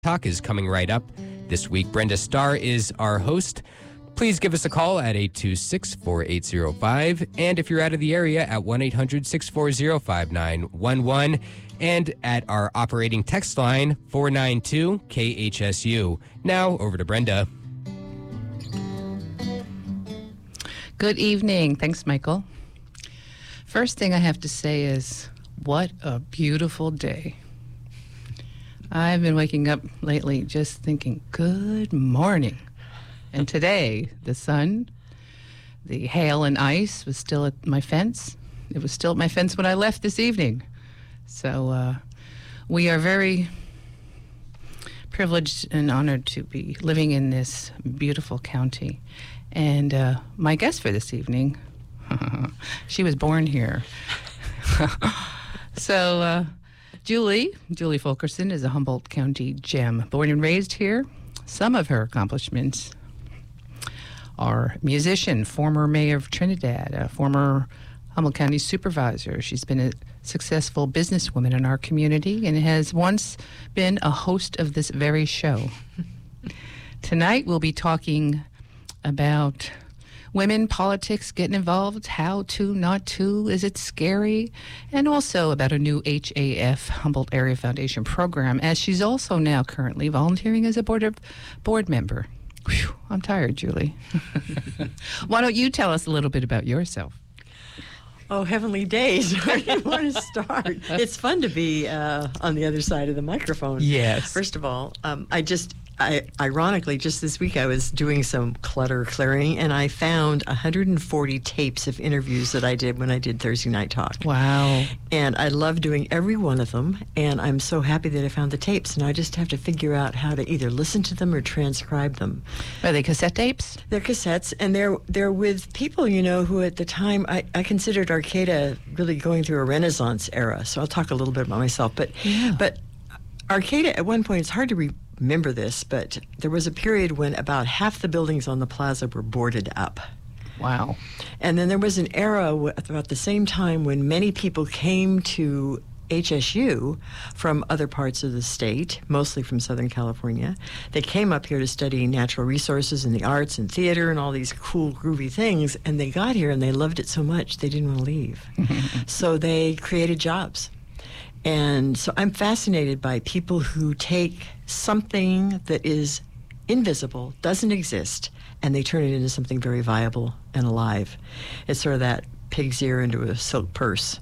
Talk is coming right up. This week, Brenda Starr is our host. Please give us a call at 826-4805. And if you're out of the area, at 1-800-640-5911. And at our operating text line, 492-KHSU. Now, over to Brenda. Good evening. Thanks, Michael. First thing I have to say is, what a beautiful day. I've been waking up lately just thinking, good morning. And today, the sun, the hail and ice was still at my fence. It was still at my fence when I left this evening. So we are very privileged and honored to be living in this beautiful county. And my guest for this evening, she was born here. So Julie Fulkerson is a Humboldt County gem. Born and raised here. Some of her accomplishments are musician, former mayor of Trinidad, a former Humboldt County supervisor. She's been a successful businesswoman in our community and has once been a host of this very show. Tonight we'll be talking about women, politics, getting involved, how to, not to, is it scary? And also about a new HAF, Humboldt Area Foundation program, as she's also now currently volunteering as a board member. Whew, I'm tired, Julie. Why don't you tell us a little bit about yourself? Oh, heavenly days. Where do you want to start? It's fun to be on the other side of the microphone. Yes. First of all, ironically, just this week I was doing some clutter clearing, and I found 140 tapes of interviews that I did when I did Thursday Night Talk. Wow. And I love doing every one of them, and I'm so happy that I found the tapes. Now I just have to figure out how to either listen to them or transcribe them. Are they cassette tapes? They're cassettes, and they're with people, you know, who at the time, I considered Arcata really going through a Renaissance era. So I'll talk a little bit about myself. But Arcata, at one point, it's hard to remember this, but there was a period when about half the buildings on the plaza were boarded up. Wow. And then there was an era about the same time when many people came to HSU from other parts of the state, mostly from Southern California. They came up here to study natural resources and the arts and theater and all these cool, groovy things, and they got here and they loved it so much they didn't want to leave. So they created jobs. And so I'm fascinated by people who take something that is invisible, doesn't exist, and they turn it into something very viable and alive. It's sort of that pig's ear into a silk purse.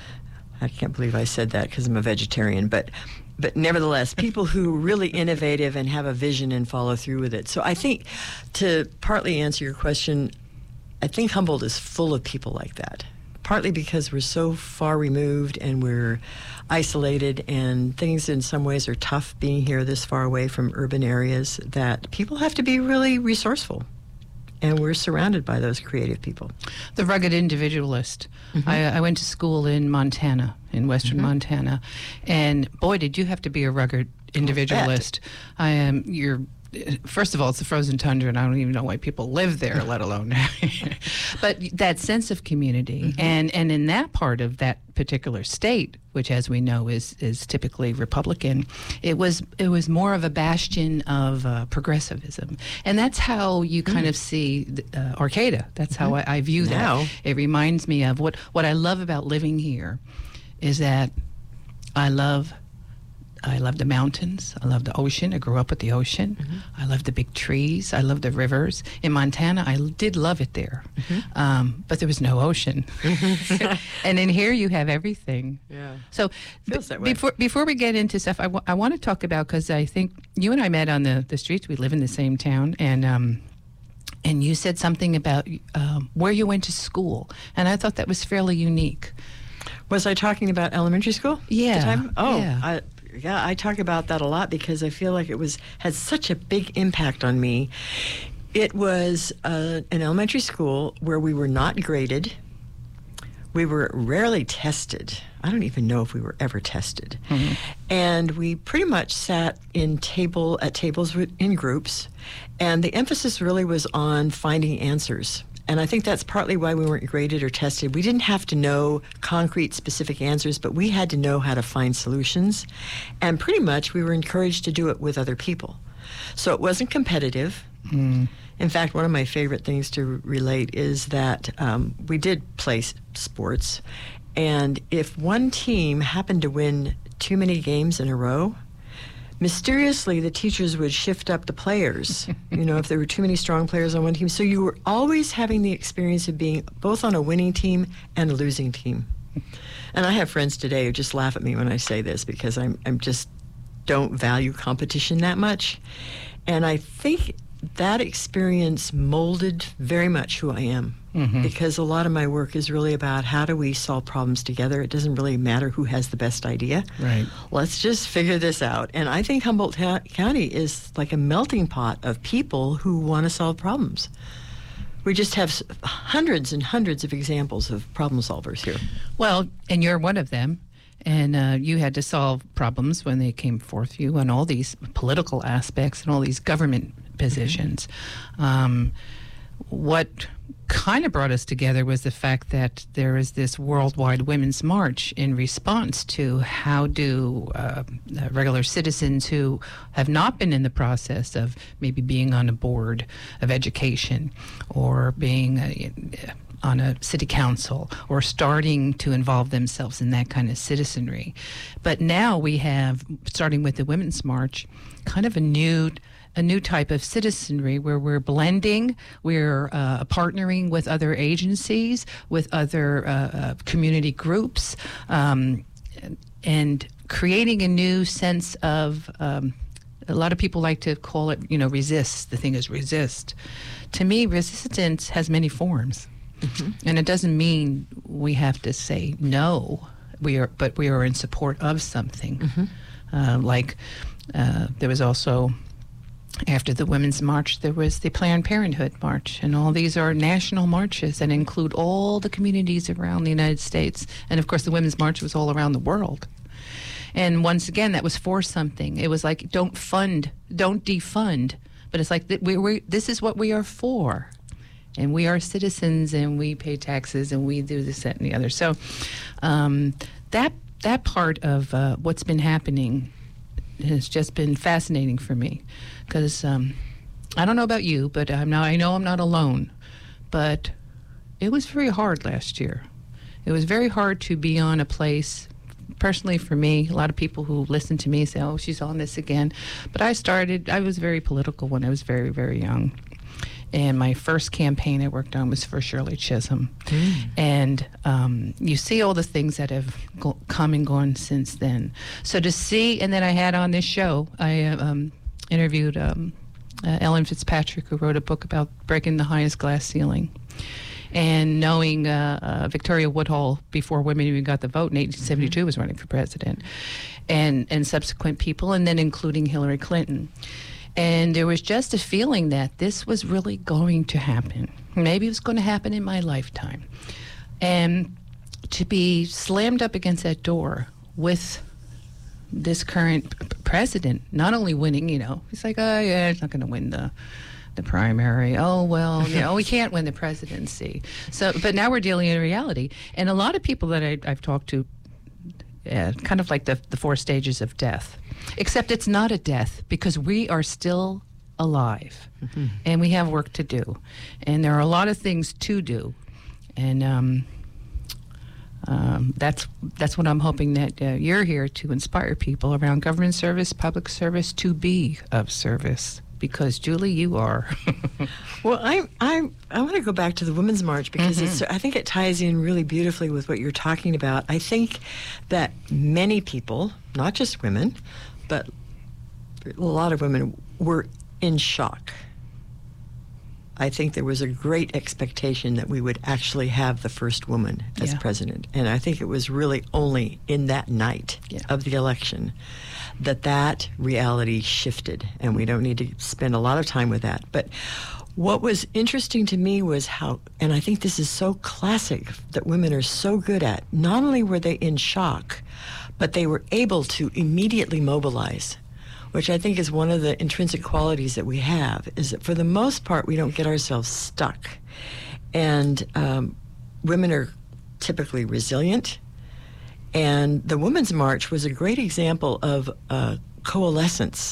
I can't believe I said that because I'm a vegetarian, but nevertheless, people who are really innovative and have a vision and follow through with it. So I think, to partly answer your question, I think Humboldt is full of people like that. Partly because we're so far removed and we're isolated, and things in some ways are tough being here this far away from urban areas, that people have to be really resourceful. And we're surrounded by those creative people. The rugged individualist. Mm-hmm. I went to school in Montana, in western Montana, and boy, did you have to be a rugged individualist. First of all, it's the frozen tundra, and I don't even know why people live there, let alone. But that sense of community, and in that part of that particular state, which, as we know, is typically Republican, it was more of a bastion of progressivism, and that's how you kind of see Arcata. That's how I view that. Now. It reminds me of what I love about living here, is that I love the mountains. I love the ocean. I grew up with the ocean. I love the big trees. I love the rivers. In Montana, I did love it there. But there was no ocean. And in here, you have everything. Yeah. So Feels that way. before we get into stuff, I want to talk about, because I think you and I met on the streets. We live in the same town. And you said something about where you went to school. And I thought that was fairly unique. Was I talking about elementary school? Yeah. At the time? Oh, yeah. I talk about that a lot because I feel like it had such a big impact on me. It was an elementary school where we were not graded. We were rarely tested. I don't even know if we were ever tested. And we pretty much sat at tables in groups, and the emphasis really was on finding answers. And I think that's partly why we weren't graded or tested. We didn't have to know concrete, specific answers, but we had to know how to find solutions. And pretty much we were encouraged to do it with other people. So it wasn't competitive. In fact, one of my favorite things to relate is that we did play sports. And if one team happened to win too many games in a row, mysteriously, the teachers would shift up the players, if there were too many strong players on one team. So you were always having the experience of being both on a winning team and a losing team. And I have friends today who just laugh at me when I say this because I'm just don't value competition that much. And I think that experience molded very much who I am. Because a lot of my work is really about how do we solve problems together. It doesn't really matter who has the best idea. Right. Let's just figure this out. And I think Humboldt County is like a melting pot of people who want to solve problems. We just have hundreds and hundreds of examples of problem solvers here. Well, and you're one of them. And you had to solve problems when they came forth you on all these political aspects and all these government positions. What kind of brought us together was the fact that there is this worldwide women's march in response to how do regular citizens who have not been in the process of maybe being on a board of education or being on a city council or starting to involve themselves in that kind of citizenry. But now we have, starting with the Women's March, kind of a new type of citizenry where we're blending, we're partnering with other agencies, with other community groups, and creating a new sense of, a lot of people like to call it, resist. The thing is resist. To me, resistance has many forms. And it doesn't mean we have to say no, but we are in support of something. There was also, after the Women's March, there was the Planned Parenthood March, and all these are national marches that include all the communities around the United States. And of course, the Women's March was all around the world. And once again, that was for something. It was like, don't defund, but it's like this is what we are for. And we are citizens, and we pay taxes, and we do this, that, and the other. So that part of what's been happening has just been fascinating for me, because I don't know about you, but I know I'm not alone. But it was very hard last year. It was very hard to be on a place. Personally, for me, a lot of people who listen to me say, "Oh, she's on this again." But I was very political when I was very, very young. And my first campaign I worked on was for Shirley Chisholm. And you see all the things that have come and gone since then. So to see, and then I had on this show, I interviewed Ellen Fitzpatrick, who wrote a book about breaking the highest glass ceiling. And knowing Victoria Woodhull, before women even got the vote in 1872, was running for president. And subsequent people, and then including Hillary Clinton. And there was just a feeling that this was really going to happen. Maybe it was going to happen in my lifetime. And to be slammed up against that door with this current president, not only winning, he's like, oh, yeah, he's not going to win the primary. Oh, well, we can't win the presidency. So, but now we're dealing in reality. And a lot of people that I've talked to, kind of like the 4 stages of death. Except it's not a death, because we are still alive, and we have work to do, and there are a lot of things to do, and that's what I'm hoping that you're here to inspire people around government service, public service, to be of service. Because Julie, you are. Well, I want to go back to the Women's March, because I think it ties in really beautifully with what you're talking about. I think that many people, not just women, but a lot of women, were in shock. I think there was a great expectation that we would actually have the first woman as president. And I think it was really only in that night of the election that reality shifted. And we don't need to spend a lot of time with that. But what was interesting to me was how, and I think this is so classic that women are so good at, not only were they in shock, but they were able to immediately mobilize, which I think is one of the intrinsic qualities that we have, is that for the most part, we don't get ourselves stuck. And women are typically resilient. And the Women's March was a great example of coalescence.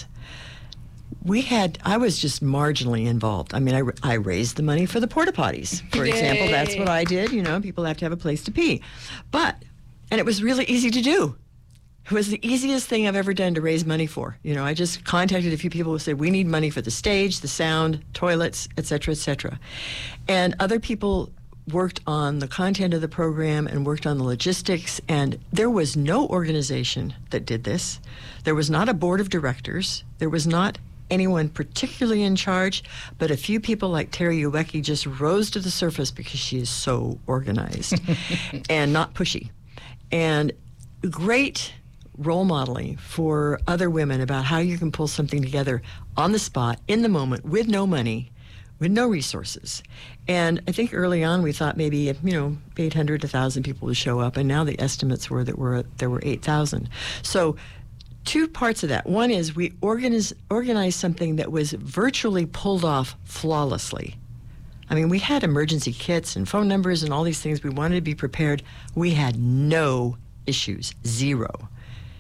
I was just marginally involved. I mean, I raised the money for the porta potties, for example. That's what I did. You know, people have to have a place to pee. And it was really easy to do. It was the easiest thing I've ever done to raise money for. You know, I just contacted a few people who said, we need money for the stage, the sound, toilets, et cetera, et cetera. And other people worked on the content of the program and worked on the logistics, and there was no organization that did this. There was not a board of directors. There was not anyone particularly in charge, but a few people like Terry Uwecki just rose to the surface because she is so organized and not pushy. And great role modeling for other women about how you can pull something together on the spot, in the moment, with no money, with no resources. And I think early on we thought maybe 800 to 1,000 people would show up, and now the estimates were that there were 8,000. So two parts of that. One is we organized something that was virtually pulled off flawlessly. I mean, we had emergency kits and phone numbers and all these things. We wanted to be prepared. We had no issues, zero.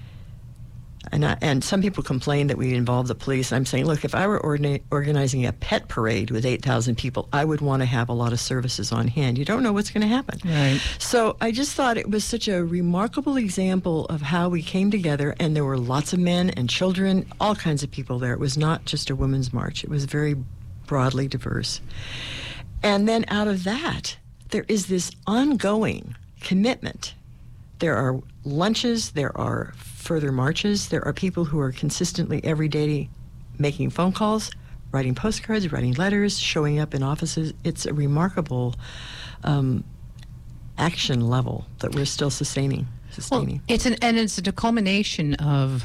And some people complained that we involved the police. I'm saying, look, if I were organizing a pet parade with 8,000 people, I would want to have a lot of services on hand. You don't know what's going to happen. Right. So I just thought it was such a remarkable example of how we came together, and there were lots of men and children, all kinds of people there. It was not just a women's march. It was very broadly diverse. And then out of that, there is this ongoing commitment. There are lunches, there are further marches, there are people who are consistently every day making phone calls, writing postcards, writing letters, showing up in offices. It's a remarkable action level that we're still sustaining. Well, it's a culmination of,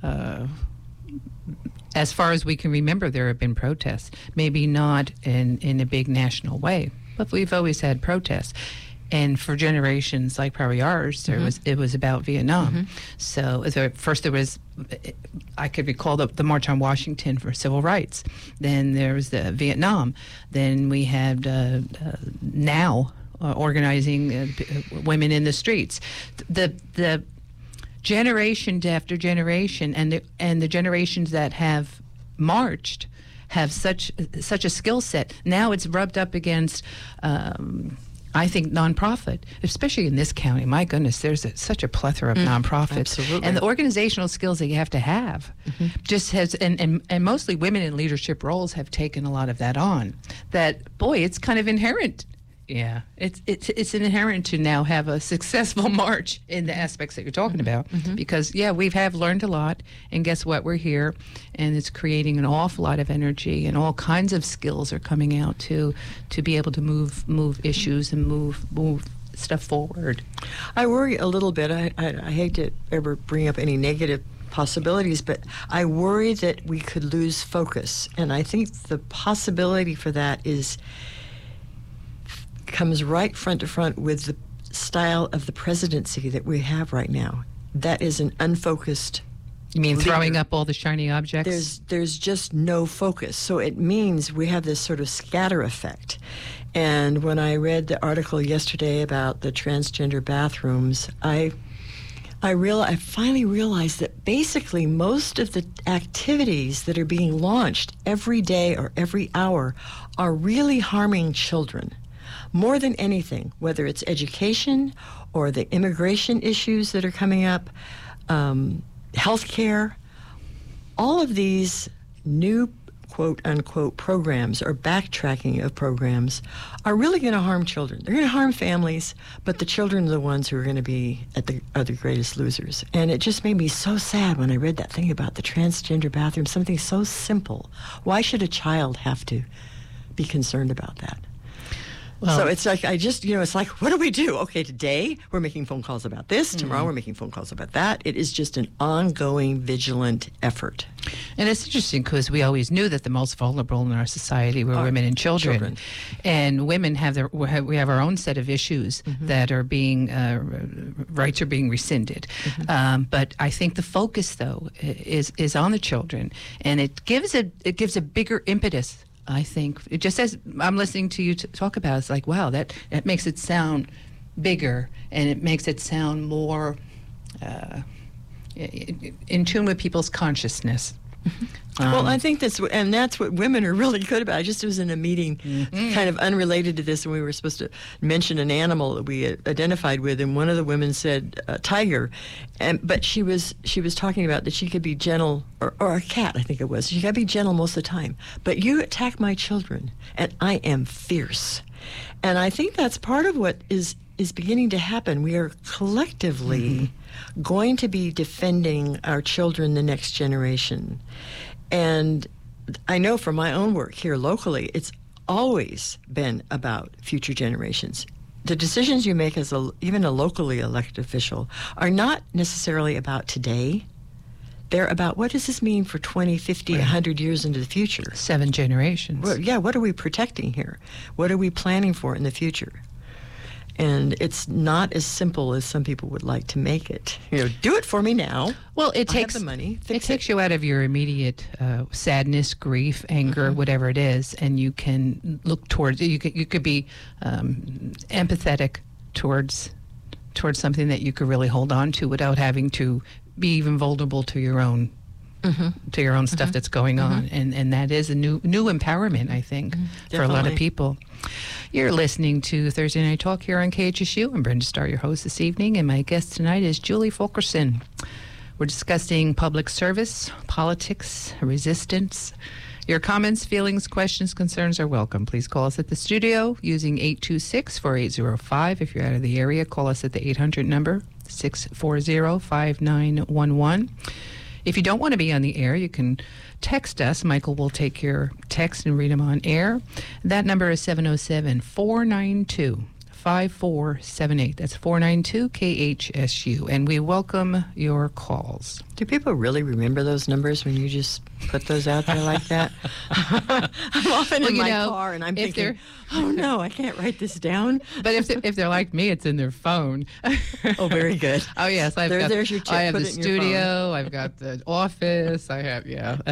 as far as we can remember, there have been protests. Maybe not in a big national way, but we've always had protests. And for generations like probably ours, it was about Vietnam. So first there was, I could recall the March on Washington for civil rights. Then there was the Vietnam. Then we had now organizing women in the streets. The generation after generation, and the generations that have marched have such a skill set. Now it's rubbed up against. I think nonprofit, especially in this county. My goodness, there's such a plethora of nonprofits. Absolutely. And the organizational skills that you have to have just has, and mostly women in leadership roles have taken a lot of that on. That, boy, it's kind of inherent. Yeah, it's inherent to now have a successful march in the aspects that you're talking about, because we have learned a lot, and guess what? We're here, and it's creating an awful lot of energy, and all kinds of skills are coming out to be able to move issues and move stuff forward. I worry a little bit. I hate to ever bring up any negative possibilities, but I worry that we could lose focus, and I think the possibility for that comes right front to front with the style of the presidency that we have right now. That is an unfocused. You mean leader. Throwing up all the shiny objects? There's just no focus. So it means we have this sort of scatter effect. And when I read the article yesterday about the transgender bathrooms, I finally realized that basically most of the activities that are being launched every day or every hour are really harming children. More than anything, whether it's education or the immigration issues that are coming up, healthcare, all of these new quote-unquote programs or backtracking of programs are really going to harm children. They're going to harm families, but the children are the ones who are going to be are the greatest losers. And it just made me so sad when I read that thing about the transgender bathroom, something so simple. Why should a child have to be concerned about that? Well, so it's like, it's like, what do we do? Okay, today we're making phone calls about this. Tomorrow we're making phone calls about that. It is just an ongoing, vigilant effort. And it's interesting because we always knew that the most vulnerable in our society were women and children. And women we have our own set of issues that are being, rights are being rescinded. But I think the focus, though, is on the children. And it gives a bigger impetus I think it just as I'm listening to you talk about it, it's like, wow, that makes it sound bigger, and it makes it sound more in tune with people's consciousness. Well, I think that's what women are really good about. I just was in a meeting, kind of unrelated to this, and we were supposed to mention an animal that we identified with, and one of the women said tiger, but she was talking about that she could be gentle, or a cat, I think it was. She could be gentle most of the time, but you attack my children, and I am fierce, and I think that's part of what is beginning to happen. We are collectively going to be defending our children, the next generation. And I know from my own work here locally, it's always been about future generations. The decisions you make as even a locally elected official are not necessarily about today. They're about, what does this mean for 20, 50, 100 years into the future? 7 generations. Well, yeah, what are we protecting here? What are we planning for in the future? And it's not as simple as some people would like to make it. Do it for me now. Well, it takes the money. It takes you out of your immediate sadness, grief, anger, whatever it is, and you can look towards. You could be empathetic towards something that you could really hold on to without having to be even vulnerable to your own. To your own stuff that's going on, and that is a new empowerment, I think, for a lot of people. You're listening to Thursday Night Talk here on KHSU. I'm Brenda Starr, your host this evening, and my guest tonight is Julie Fulkerson. We're discussing public service, politics, resistance. Your comments, feelings, questions, concerns are welcome. Please call us at the studio using 826-4805. If you're out of the area, call us at the 800 number, 640-5911. If you don't want to be on the air, you can text us. Michael will take your text and read them on air. That number is 707-492-5478. That's 492-KHSU. And we welcome your calls. Do people really remember those numbers when you just put those out there like that? I'm often in my car and I'm thinking, oh no, I can't write this down. But if they're like me, it's in their phone. Oh, very good. Oh yes, there's your tip. I have Put the it in studio. I've got the office. I have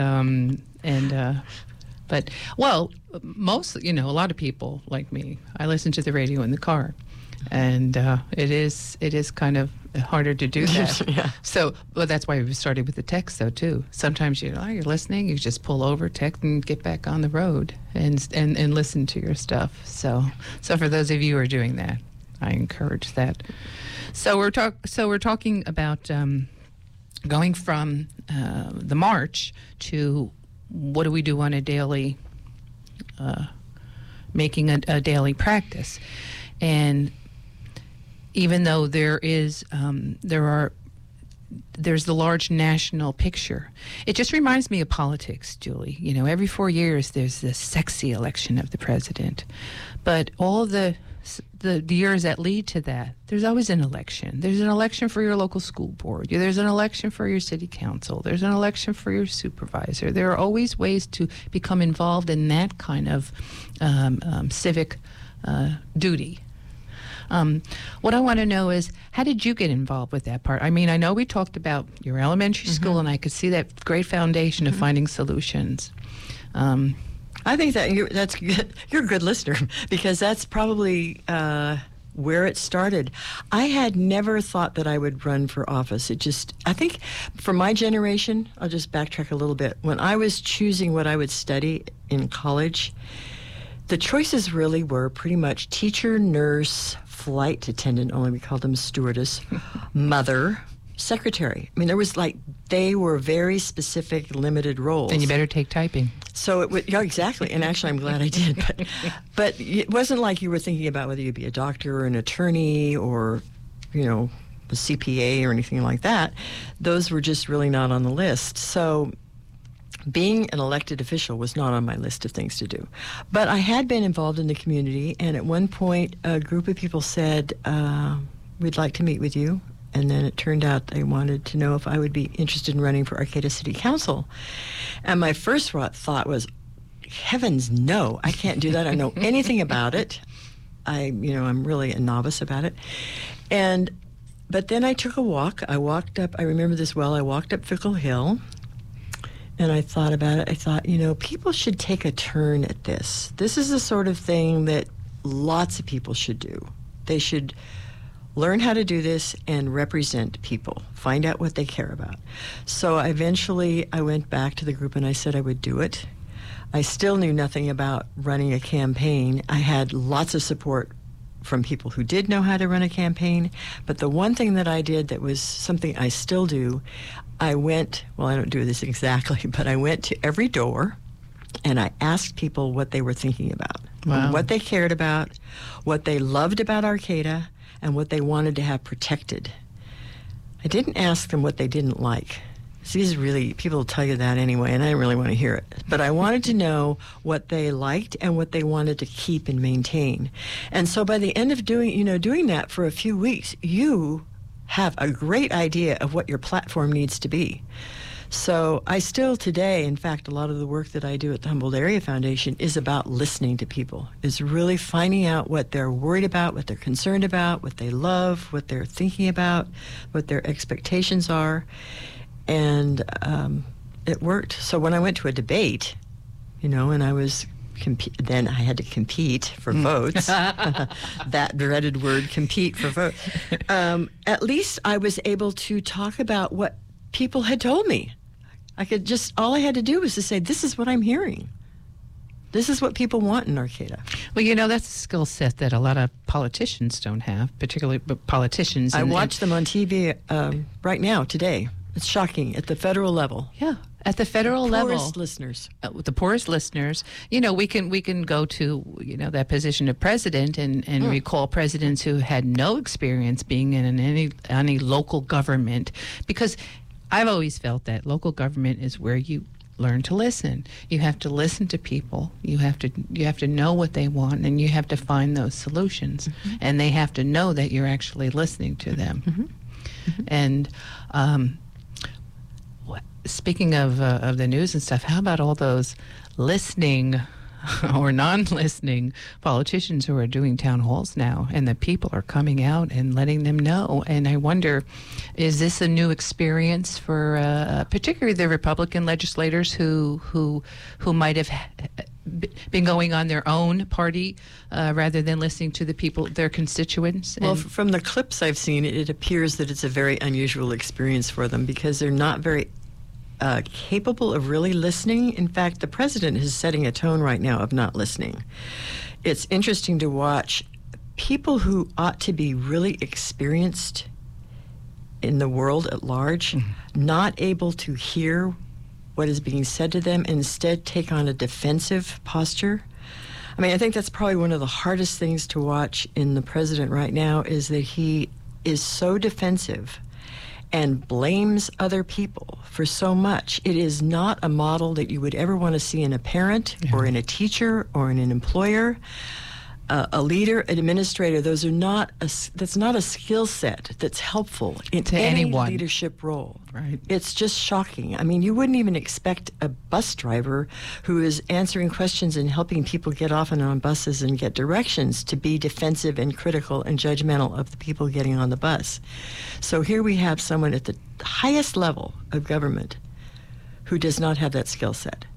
but mostly, a lot of people like me, I listen to the radio in the car, and it is kind of harder to do that. Yeah. So, that's why we started with the text, though, too. Sometimes you're listening, you just pull over, text, and get back on the road and listen to your stuff. So for those of you who are doing that, I encourage that. So we're talking about going from the march to what do we do on a daily, making a daily practice. And even though there's the large national picture, it just reminds me of politics, Julie. Every 4 years there's this sexy election of the president, but all the years that lead to that, there's always an election. There's an election for your local school board. There's an election for your city council. There's an election for your supervisor. There are always ways to become involved in that kind of civic duty. What I want to know is, how did you get involved with that part? I mean, I know we talked about your elementary school, and I could see that great foundation of finding solutions. I think that's good. You're a good listener, because that's probably where it started. I had never thought that I would run for office. I think for my generation, I'll just backtrack a little bit. When I was choosing what I would study in college, the choices really were pretty much teacher, nurse, flight attendant, only we called them stewardess, mother, secretary. I mean, they were very specific, limited roles. And you better take typing. So it would, yeah, exactly. And actually, I'm glad I did. But it wasn't like you were thinking about whether you'd be a doctor or an attorney or, a CPA or anything like that. Those were just really not on the list. So being an elected official was not on my list of things to do. But I had been involved in the community, and at one point, a group of people said, we'd like to meet with you. And then it turned out they wanted to know if I would be interested in running for Arcata City Council. And my first thought was, heavens no, I can't do that. I don't know anything about it. I'm really a novice about it. But then I took a walk. I remember this well, I walked up Fickle Hill, and I thought about it. I thought, you know, people should take a turn at this. This is the sort of thing that lots of people should do. They should learn how to do this and represent people, find out what they care about. So eventually I went back to the group and I said I would do it. I still knew nothing about running a campaign. I had lots of support from people who did know how to run a campaign, but the one thing that I did that was something I still do, I don't do this exactly, but I went to every door and I asked people what they were thinking about, Wow. what they cared about, what they loved about Arcata, and what they wanted to have protected. I didn't ask them what they didn't like. See, this is really, people will tell you that anyway, and I didn't really want to hear it. But I wanted to know what they liked and what they wanted to keep and maintain. And so by the end of doing that for a few weeks, you have a great idea of what your platform needs to be. So I still today, in fact, a lot of the work that I do at the Humboldt Area Foundation is about listening to people, is really finding out what they're worried about, what they're concerned about, what they love, what they're thinking about, what their expectations are. And it worked. So when I went to a debate, and I was then I had to compete for votes. That dreaded word, compete for votes. At least I was able to talk about what people had told me. All I had to do was to say, this is what I'm hearing. This is what people want in Arcata. Well, that's a skill set that a lot of politicians don't have, particularly politicians. I watch them on TV right now, today. It's shocking at the federal level. Yeah, at the federal level. Poorest listeners. With the poorest listeners, we can go to that position of president and recall presidents who had no experience being in any local government, because I've always felt that local government is where you learn to listen. You have to listen to people. You have to know what they want, and you have to find those solutions. Mm-hmm. And they have to know that you're actually listening to them. Mm-hmm. Mm-hmm. And speaking of the news and stuff, how about all those listening or non-listening politicians who are doing town halls now, and the people are coming out and letting them know? And I wonder, is this a new experience for particularly the Republican legislators who might have been going on their own party rather than listening to the people, their constituents? Well, from the clips I've seen, it appears that it's a very unusual experience for them, because they're not very capable of really listening. In fact, the president is setting a tone right now of not listening. It's interesting to watch people who ought to be really experienced in the world at large, not able to hear what is being said to them, instead take on a defensive posture. I mean, I think that's probably one of the hardest things to watch in the president right now, is that he is so defensive and blames other people for so much. It is not a model that you would ever want to see in a parent or in a teacher or in an employer. A leader, an administrator, that's not a skill set that's helpful in any leadership role. Right. It's just shocking. I mean, you wouldn't even expect a bus driver who is answering questions and helping people get off and on buses and get directions to be defensive and critical and judgmental of the people getting on the bus. So here we have someone at the highest level of government who does not have that skill set.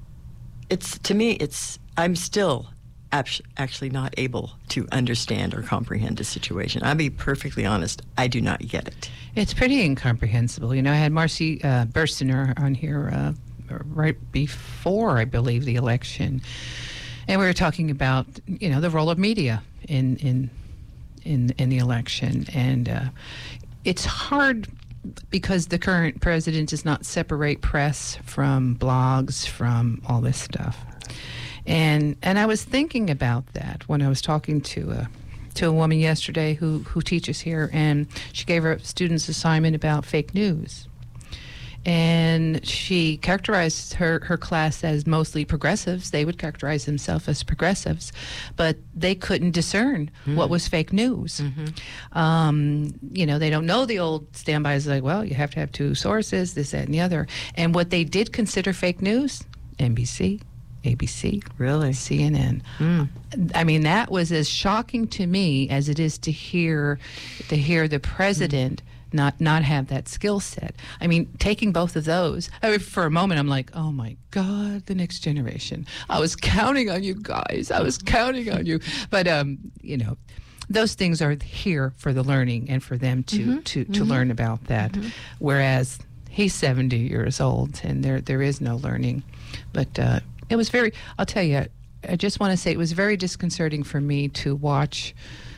I'm still actually not able to understand or comprehend the situation. I'll be perfectly honest, I do not get it. It's pretty incomprehensible. I had Marcy Burstiner on here right before, I believe, the election, and we were talking about the role of media in the election, and it's hard because the current president does not separate press from blogs, from all this stuff. And I was thinking about that when I was talking to a woman yesterday who teaches here, and she gave her students assignment about fake news. And she characterized her class as mostly progressives. They would characterize themselves as progressives, but they couldn't discern what was fake news. Mm-hmm. They don't know the old standbys like, well, you have to have two sources, this, that, and the other. And what they did consider fake news, NBC, ABC, really, CNN. I mean, that was as shocking to me as it is to hear the president not have that skill set. I mean, taking both of those, for a moment I'm like, oh my God, the next generation. I was counting on you guys. I was counting on you. But, those things are here for the learning and for them to learn about that. Whereas he's 70 years old and there is no learning. But it was I'll tell you, I just want to say it was very disconcerting for me to watch.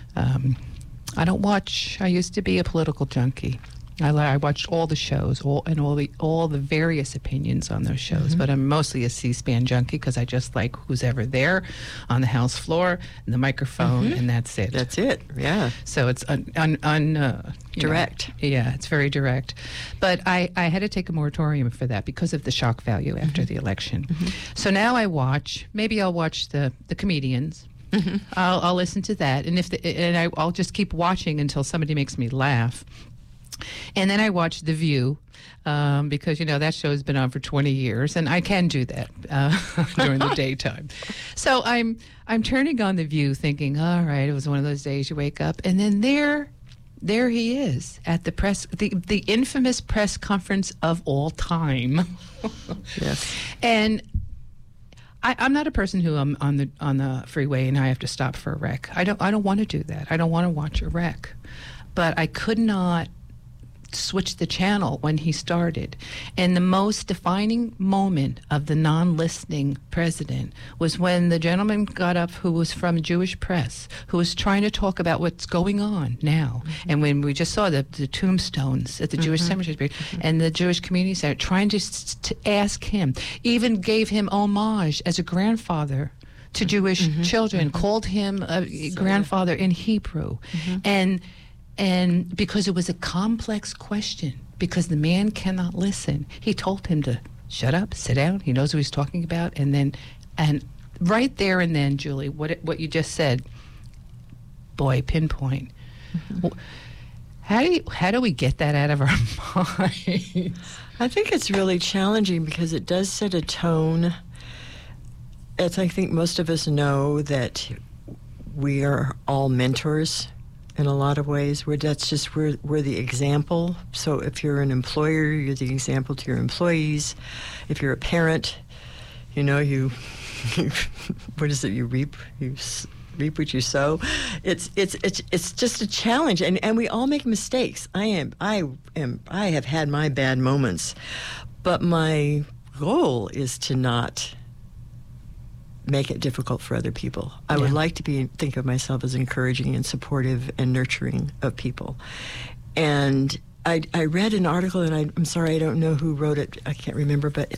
I used to be a political junkie. I watched all the shows, all the various opinions on those shows. But I'm mostly a C-SPAN junkie because I just like who's ever there on the House floor and the microphone, and that's it. That's it. Yeah. So it's direct. Yeah, it's very direct. But I had to take a moratorium for that because of the shock value after the election. So now I'll watch the comedians. I'll listen to that, and I'll just keep watching until somebody makes me laugh. And then I watch The View because that show has been on for 20 years, and I can do that during the daytime. So I'm turning on The View, thinking, all right, it was one of those days you wake up, and then there he is at the infamous press conference of all time. Yes, and. I'm not a person who I'm on the freeway and I have to stop for a wreck. I don't want to do that. I don't want to watch a wreck. But I could not switch the channel when he started. And the most defining moment of the non-listening president was when the gentleman got up who was from Jewish press, who was trying to talk about what's going on now. And when we just saw the tombstones at the Jewish cemetery and the Jewish community center, trying to ask him, even gave him homage as a grandfather to Jewish children, called him a grandfather in Hebrew. And because it was a complex question, because the man cannot listen, he told him to shut up, sit down. He knows what he's talking about. And right there and then, Julie, what you just said, boy, pinpoint. How do we get that out of our minds? I think it's really challenging because it does set a tone. As I think most of us know that we are all mentors in a lot of ways. We're the example. So if you're an employer, you're the example to your employees. If you're a parent, you what is it? You reap what you sow. It's just a challenge, and we all make mistakes. I have had my bad moments, but my goal is to not make it difficult for other people. I would like to think of myself as encouraging and supportive and nurturing of people. And I read an article, and I'm sorry, I don't know who wrote it. I can't remember, but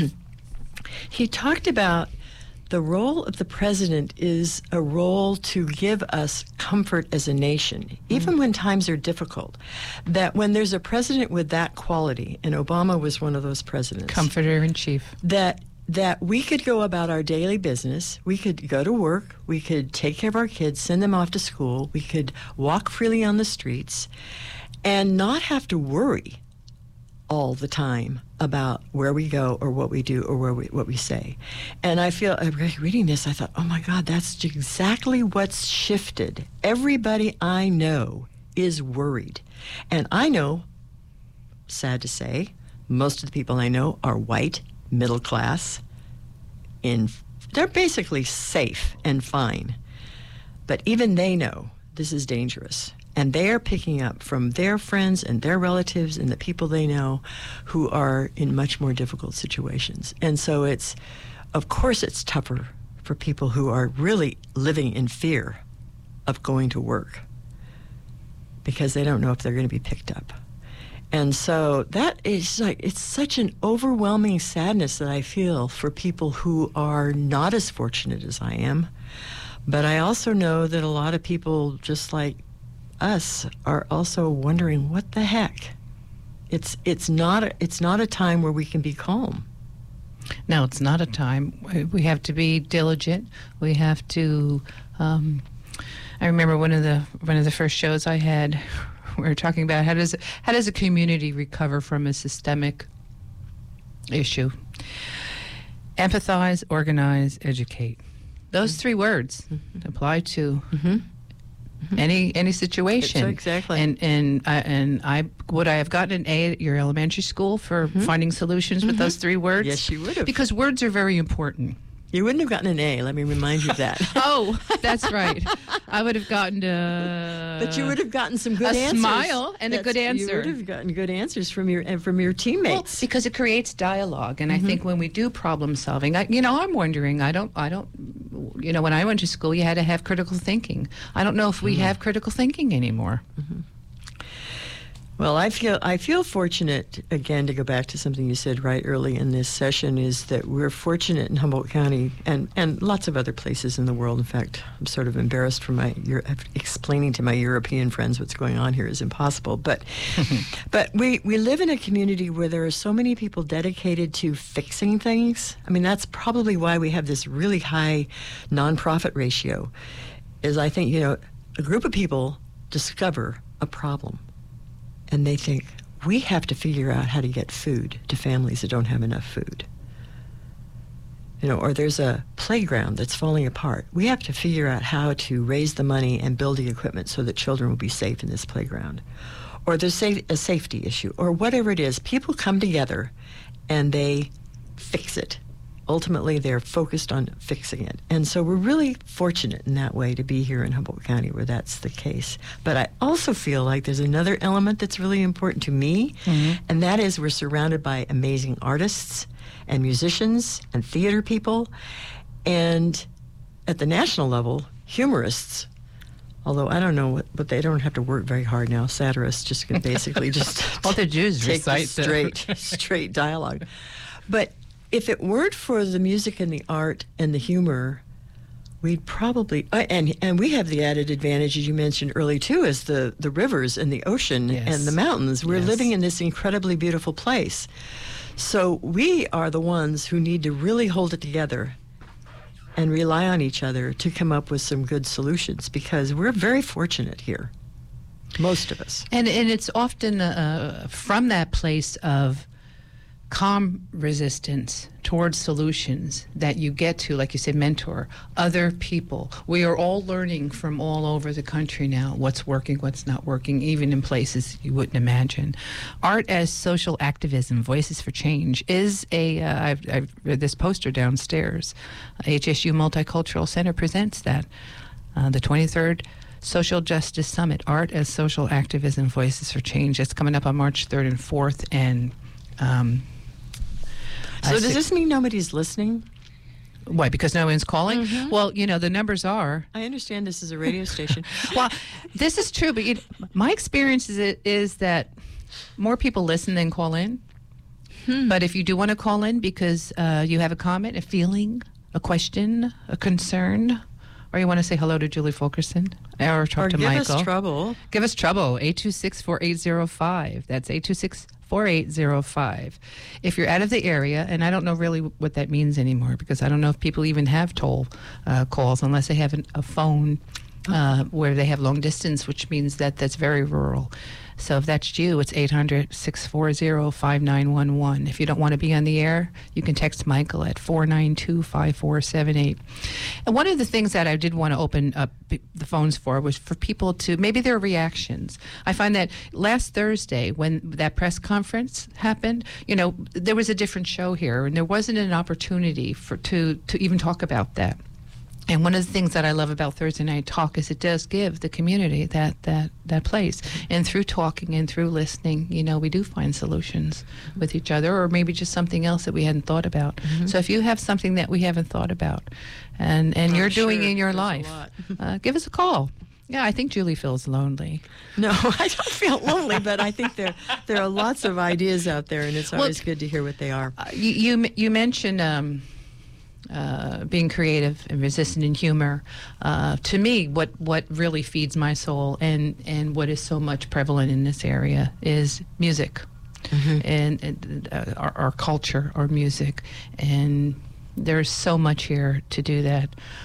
he talked about the role of the president is a role to give us comfort as a nation, even when times are difficult. That when there's a president with that quality, and Obama was one of those presidents. Comforter in chief. That we could go about our daily business, we could go to work, we could take care of our kids, send them off to school, we could walk freely on the streets, and not have to worry all the time about where we go or what we do or what we say. And I feel, reading this, I thought, oh my God, that's exactly what's shifted. Everybody I know is worried. And I know, sad to say, most of the people I know are white, middle class, they're basically safe and fine. But even they know this is dangerous. And they are picking up from their friends and their relatives and the people they know who are in much more difficult situations. And so of course it's tougher for people who are really living in fear of going to work because they don't know if they're going to be picked up. And so that is it's such an overwhelming sadness that I feel for people who are not as fortunate as I am. But I also know that a lot of people just like us are also wondering what the heck. It's not a time where we can be calm. No, it's not a time. We have to be diligent. We have to. I remember one of the first shows I had. We were talking about how does a community recover from a systemic issue? Empathize, organize, educate. Those three words apply to any situation. Exactly. And I would I have gotten an A at your elementary school for finding solutions with those 3 words? Yes, you would have. Because words are very important. You wouldn't have gotten an A, let me remind you of that. Oh, that's right. I would have gotten But you would have gotten some good answers. A smile and a good answer. You would have gotten good answers from your teammates. Well, because it creates dialogue, and I think when we do problem solving, I'm wondering. I don't. When I went to school, you had to have critical thinking. I don't know if we have critical thinking anymore. Well, I feel fortunate, again, to go back to something you said right early in this session, is that we're fortunate in Humboldt County and lots of other places in the world. In fact, I'm sort of embarrassed for explaining to my European friends what's going on here is impossible. But we live in a community where there are so many people dedicated to fixing things. I mean, that's probably why we have this really high nonprofit ratio, is I think, a group of people discover a problem. And they think, we have to figure out how to get food to families that don't have enough food. Or there's a playground that's falling apart. We have to figure out how to raise the money and build the equipment so that children will be safe in this playground. Or there's a safety issue, or whatever it is. People come together and they fix it. Ultimately, they're focused on fixing it. And so we're really fortunate in that way to be here in Humboldt County where that's the case. But I also feel like there's another element that's really important to me, and that is we're surrounded by amazing artists and musicians and theater people, and at the national level, humorists. Although I don't know but they don't have to work very hard now. Satirists just can basically just all they do is take recite straight dialogue. But if it weren't for the music and the art and the humor, we'd probably and we have the added advantage, as you mentioned early too, is the rivers and the ocean and the mountains. We're living in this incredibly beautiful place. So we are the ones who need to really hold it together and rely on each other to come up with some good solutions, because we're very fortunate here, most of us. And it's often from that place of calm resistance towards solutions that you get to, like you said, mentor other people. We are all learning from all over the country now what's working, what's not working, even in places you wouldn't imagine. Art as social activism, Voices for Change, is I've read this poster downstairs. HSU Multicultural Center presents that. The 23rd Social Justice Summit, Art as Social Activism, Voices for Change. It's coming up on March 3rd and 4th, and so does this mean nobody's listening? Why? Because no one's calling? Well, the numbers are. I understand this is a radio station. Well, this is true, but my experience is that more people listen than call in. But if you do want to call in because you have a comment, a feeling, a question, a concern, or you want to say hello to Julie Fulkerson or talk to Michael. Give us trouble. Give us trouble. 826-4805. That's 826-4805. If you're out of the area, and I don't know really what that means anymore, because I don't know if people even have toll calls unless they have a phone where they have long distance, which means that's very rural. So if that's you, it's 800-640-5911. If you don't want to be on the air, you can text Michael at 492-5478. And one of the things that I did want to open up the phones for was for people to, maybe their reactions. I find that last Thursday when that press conference happened, there was a different show here, and there wasn't an opportunity to even talk about that. And one of the things that I love about Thursday Night Talk is it does give the community that place. And through talking and through listening, we do find solutions with each other, or maybe just something else that we hadn't thought about. So if you have something that we haven't thought about and you're doing in your life, give us a call. Yeah, I think Julie feels lonely. No, I don't feel lonely, but I think there are lots of ideas out there, and it's always good to hear what they are. You mentioned being creative and resistant in humor. To me, what really feeds my soul and what is so much prevalent in this area is music, and our culture, our music, and there's so much here to do that.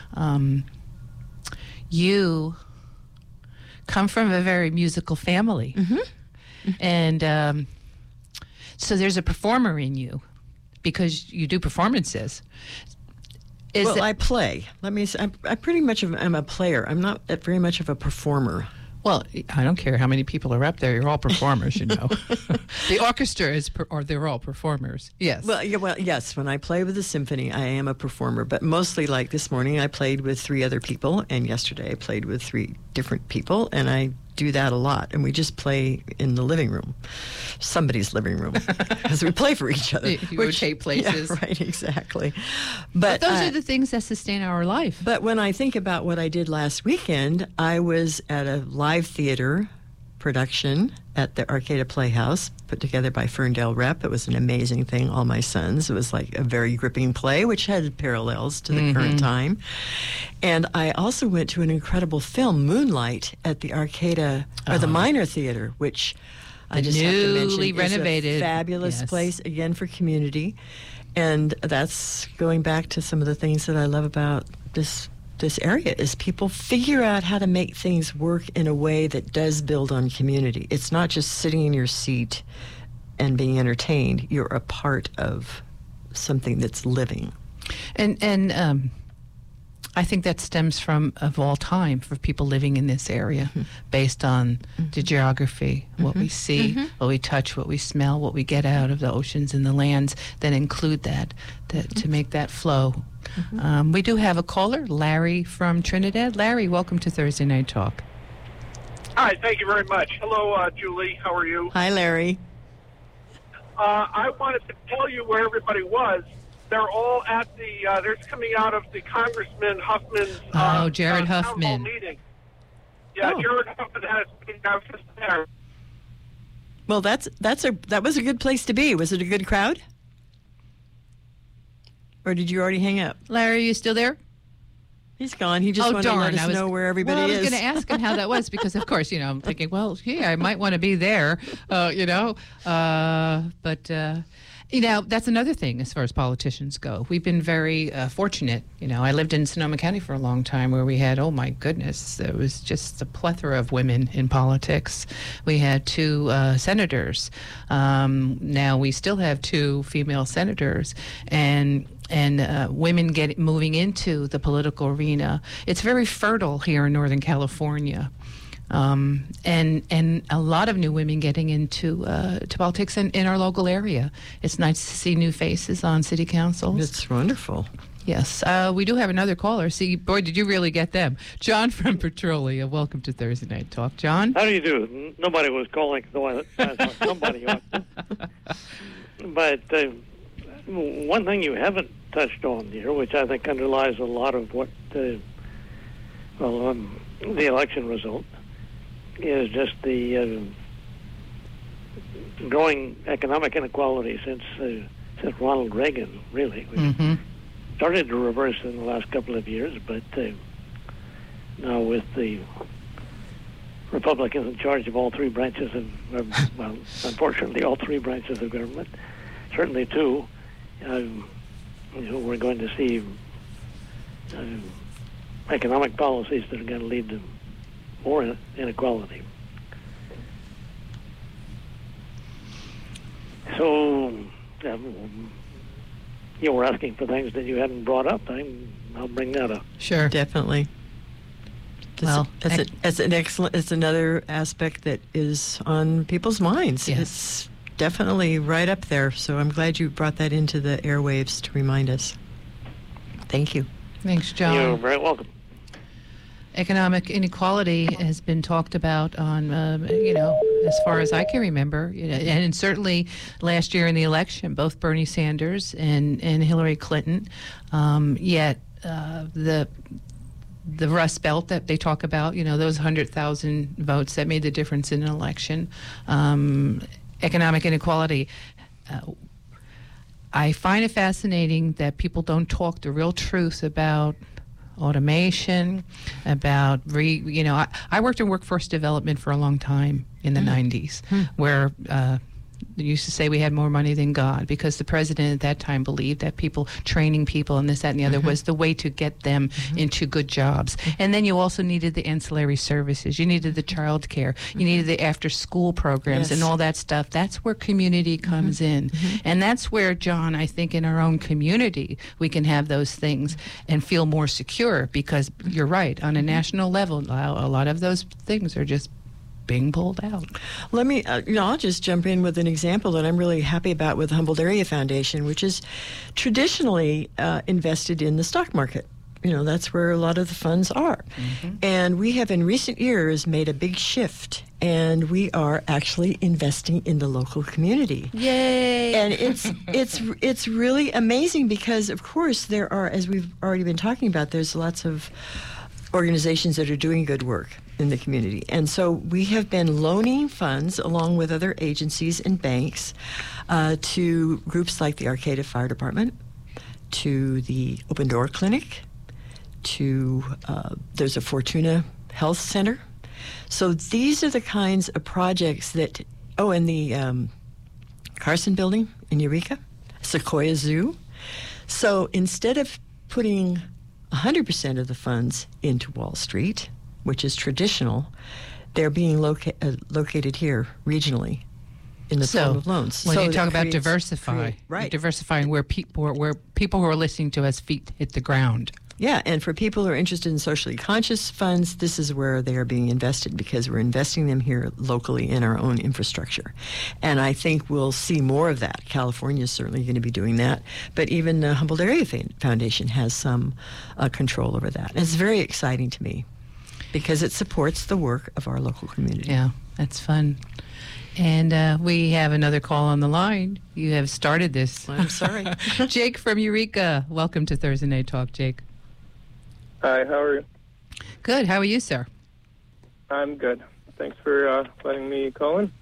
You come from a very musical family, and so there's a performer in you because you do performances. Is Well, it- I play. Let me say, I pretty much am a player. I'm not very much of a performer. Well, I don't care how many people are up there. You're all performers, you know. The orchestra or they're all performers. Yes. Well, yes. When I play with the symphony, I am a performer. But mostly, like this morning, I played with 3 other people, and yesterday I played with 3 different people, and I do that a lot. And we just play in the living room, somebody's living room, because we play for each other. You rotate places. Yeah, right, exactly. But those are the things that sustain our life. But when I think about what I did last weekend, I was at a live theater production at the Arcata Playhouse, put together by Ferndale Rep. It was an amazing thing, All My Sons. It was like a very gripping play, which had parallels to the current time. And I also went to an incredible film, Moonlight, at the Arcata, or the Minor Theater, which I just have to mention newly renovated. is a fabulous Yes. place, again, for community. And that's going back to some of the things that I love about this area is people figure out how to make things work in a way that does build on community. It's not just sitting in your seat and being entertained. You're a part of something that's living. And I think that stems from of all time for people living in this area, based on the geography, what we see, what we touch, what we smell, what we get out of the oceans and the lands that include that to make that flow. We do have a caller, Larry from Trinidad. Larry, welcome to Thursday Night Talk. Hi, thank you very much. Hello, Julie. How are you? Hi, Larry. I wanted to tell you where everybody was. They're all at the, they're coming out of the Congressman Huffman's Jared town hall Huffman. meeting. Yeah, Oh. Jared Huffman has been out just there. Well, that was a good place to be. Was it a good crowd? Or did you already hang up? Larry, are you still there? He's gone. He just wanted to let us know where everybody I was is. going to ask him how that was because, of course, you know, I'm thinking, well, yeah, I might want to be there, you know. But, you know, that's another thing as far as politicians go. We've been very fortunate. You know, I lived in Sonoma County for a long time where we had, oh, my goodness, there was just a plethora of women in politics. We had 2 senators. Now we still have 2 female senators. And women moving into the political arena. It's very fertile here in Northern California. And a lot of new women getting into to politics in our local area. It's nice to see new faces on city councils. It's wonderful. Yes. We do have another caller. See, boy, did you really get them. John from Petrolia. Welcome to Thursday Night Talk. John? How do you do? Nobody was calling, though I thought somebody ought to. But one thing you haven't touched on here, which I think underlies a lot of what the election result, is just the growing economic inequality since Ronald Reagan, really. We started to reverse in the last couple of years, but now with the Republicans in charge of all 3 branches of, well, unfortunately, all 3 branches of government, certainly 2, you know, we're going to see economic policies that are going to lead to more inequality. So, you were asking for things that you hadn't brought up. I'll bring that up. Sure. Definitely. Well, It's another aspect that is on people's minds. Yes. It's definitely right up there. So I'm glad you brought that into the airwaves to remind us. Thank you. Thanks, John. You're very welcome. Economic inequality has been talked about on, you know, as far as I can remember, you know, and certainly last year in the election, both Bernie Sanders and Hillary Clinton. Yet the Rust Belt that they talk about, you know, those 100,000 votes that made the difference in an election. Economic inequality. I find it fascinating that people don't talk the real truth about automation, about you know, I worked in workforce development for a long time in the 90s, where used to say we had more money than God, because the president at that time believed that training people and this, that, and the other was the way to get them into good jobs. And then you also needed the ancillary services. You needed the child care. You needed the after-school programs and all that stuff. That's where community comes in. And that's where, John, I think in our own community, we can have those things and feel more secure, because you're right, on a national level, a lot of those things are just being pulled out. Let me, I'll just jump in with an example that I'm really happy about with the Humboldt Area Foundation, which is traditionally invested in the stock market. That's where a lot of the funds are. And we have in recent years made a big shift, and we are actually investing in the local community. Yay! And it's really amazing, because of course there are, as we've already been talking about, there's lots of organizations that are doing good work in the community. And so we have been loaning funds along with other agencies and banks to groups like the Arcata Fire Department, to the Open Door Clinic, to there's a Fortuna Health Center. So these are the kinds of projects that, and the Carson Building in Eureka, Sequoia Zoo. So instead of putting 100% of the funds into Wall Street, which is traditional, they're being located here regionally in the form of loans. When you talk about diversify, right, diversifying where people who are listening to us feet hit the ground. Yeah, and for people who are interested in socially conscious funds, this is where they are being invested, because we're investing them here locally in our own infrastructure. And I think we'll see more of that. California is certainly going to be doing that. But even the Humboldt Area Foundation has some control over that. And it's very exciting to me, because it supports the work of our local community. Yeah, that's fun. And we have another call on the line. You have started this. I'm sorry. Jake from Eureka. Welcome to Thursday Night Talk, Jake. Hi, how are you? Good. How are you, sir? I'm good. Thanks for letting me call in.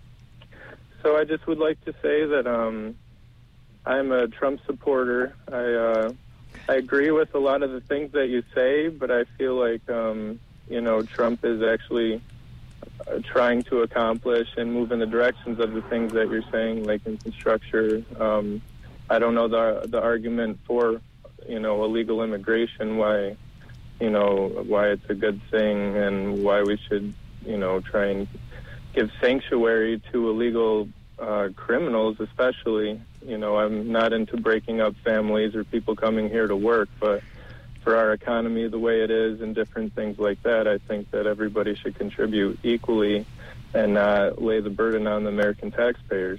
So I just would like to say that I'm a Trump supporter. I agree with a lot of the things that you say, but I feel like, Trump is actually trying to accomplish and move in the directions of the things that you're saying, like infrastructure. I don't know the argument for, illegal immigration, why it's a good thing, and why we should, try and give sanctuary to illegal criminals, especially. I'm not into breaking up families or people coming here to work, but for our economy the way it is and different things like that, I think that everybody should contribute equally and not lay the burden on the American taxpayers.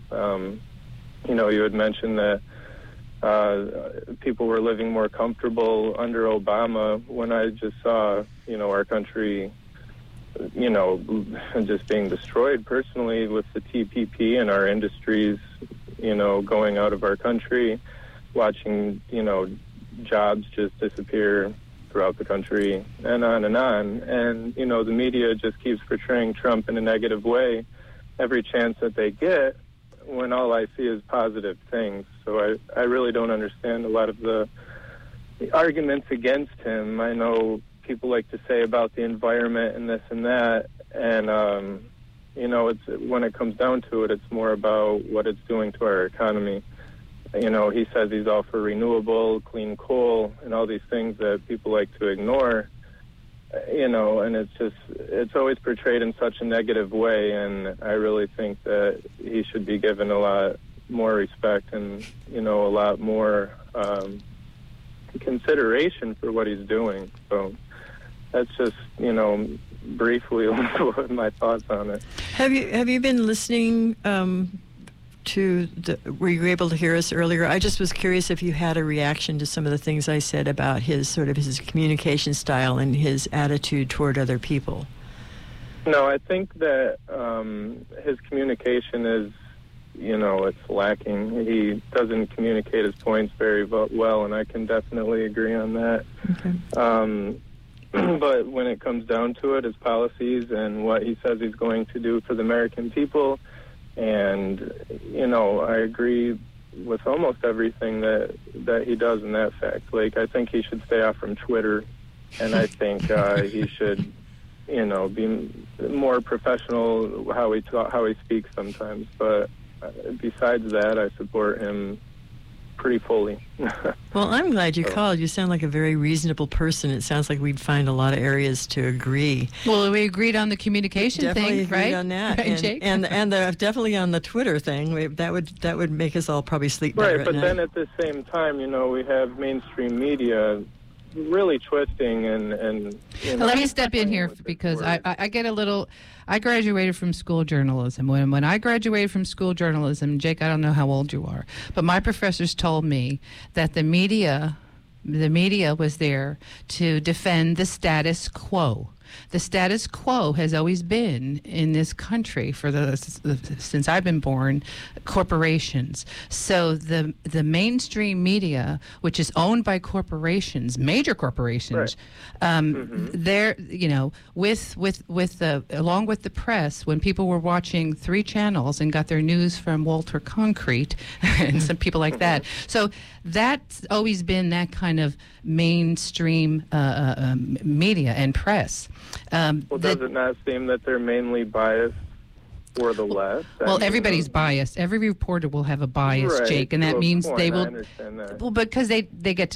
You had mentioned that people were living more comfortable under Obama, when I just saw, our country, just being destroyed personally with the TPP and our industries, going out of our country, watching, jobs just disappear throughout the country, and on and on. And, the media just keeps portraying Trump in a negative way every chance that they get, when all I see is positive things. So I really don't understand a lot of the arguments against him. I know people like to say about the environment and this and that, and, it's when it comes down to it, it's more about what it's doing to our economy. He says he's all for renewable, clean coal, and all these things that people like to ignore, and it's always portrayed in such a negative way, and I really think that he should be given a lot more respect and, a lot more consideration for what he's doing. So that's just, briefly my thoughts on it. Have you been listening were you able to hear us earlier? I just was curious if you had a reaction to some of the things I said about his communication style and his attitude toward other people. No, I think that his communication is, it's lacking. He doesn't communicate his points very well, and I can definitely agree on that. Okay. But when it comes down to it, his policies and what he says he's going to do for the American people, and, I agree with almost everything that he does in that fact. Like, I think he should stay off from Twitter, and I think he should, be more professional how he speaks sometimes. But besides that, I support him pretty fully. Well, I'm glad you called. You sound like a very reasonable person. It sounds like we'd find a lot of areas to agree. Well, we agreed on the communication Definitely thing, right? agreed on that, Right, Jake? and definitely on the Twitter thing. That would make us all probably sleep better Right, at but night. then at the same time, we have mainstream media really twisting and Let me step in here because I get a little. I graduated from school journalism. When I graduated from school journalism, Jake, I don't know how old you are, but my professors told me that the media was there to defend the status quo. The status quo has always been in this country since I've been born, corporations. So the mainstream media, which is owned by corporations, major corporations, they're along with the press, when people were watching 3 channels and got their news from Walter Concrete and some people like that. So that's always been that kind of mainstream media and press. Does it not seem that they're mainly biased for the left? Well, everybody's biased. Every reporter will have a bias, right, Jake, and that means they will. I understand that. Well, because they get